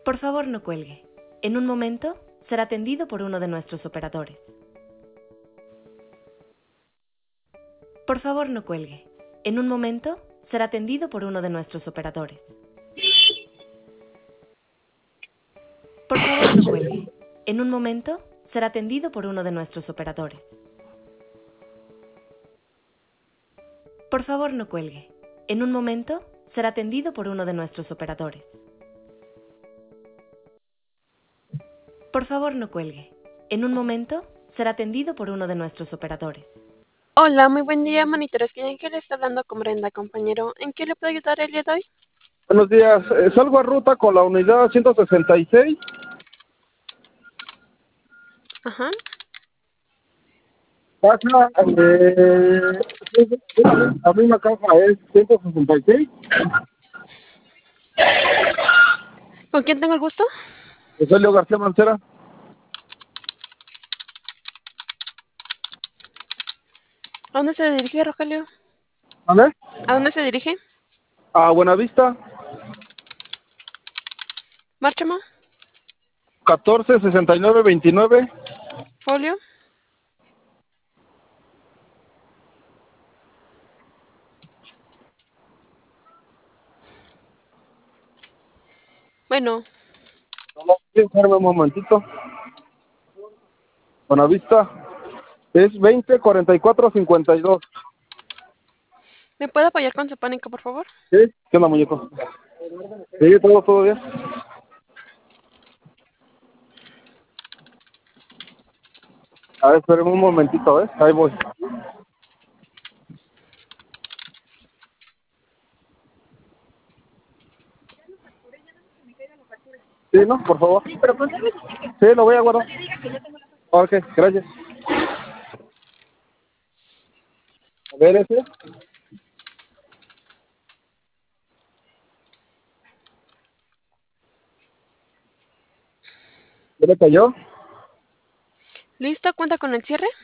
Por favor, no cuelgue. En un momento será atendido por uno de nuestros operadores. Por favor, no cuelgue. En un momento será atendido por uno de nuestros operadores. Por favor, no cuelgue. En un momento será atendido por uno de nuestros operadores. Por favor, no cuelgue. En un momento será atendido por uno de nuestros operadores. Por favor, no cuelgue. En un momento será atendido por uno de nuestros operadores. Hola, muy buen día, monitores. ¿Quién le está hablando con Brenda, compañero? ¿En qué le puedo ayudar el día de hoy? Buenos días, salgo a ruta con la unidad 166. Ajá. Pasa, la misma caja es 166. ¿Con quién tengo el gusto? Rogelio García Mancera. ¿A dónde se dirige, Rogelio? ¿Vale? ¿A dónde se dirige? A Buenavista, Márchamo, 146929. folio. Bueno, Déjame un momentito. Buenavista es 204452. ¿me puede apoyar con su pánico, por favor? ¿Sí? ¿Qué onda, muñeco? Sí, todo bien. A ver, espérenme un momentito, ahí voy. Sí, ¿no? Por favor. Sí, pero sí, lo voy a guardar. Ok, gracias. A ver, ese. ¿Ya le cayó? ¿Listo? ¿Cuenta con el cierre?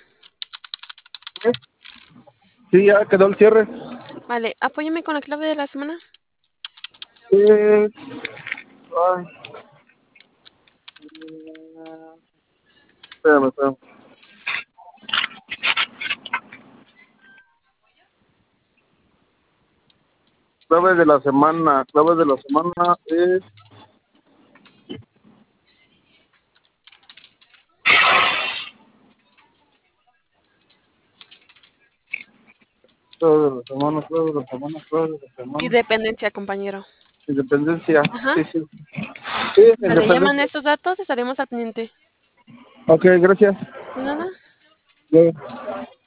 Sí, ya quedó el cierre. Vale, apóyame con la clave de la semana. Ay, espérame. Clave de la semana es... Clave de la semana. Independencia, compañero. Independencia. Ajá. Sí, sí. Sí, Vale, ya mandé independencia. estos datos, estaremos al pendiente. Ok, gracias. ¿De nada? Luego.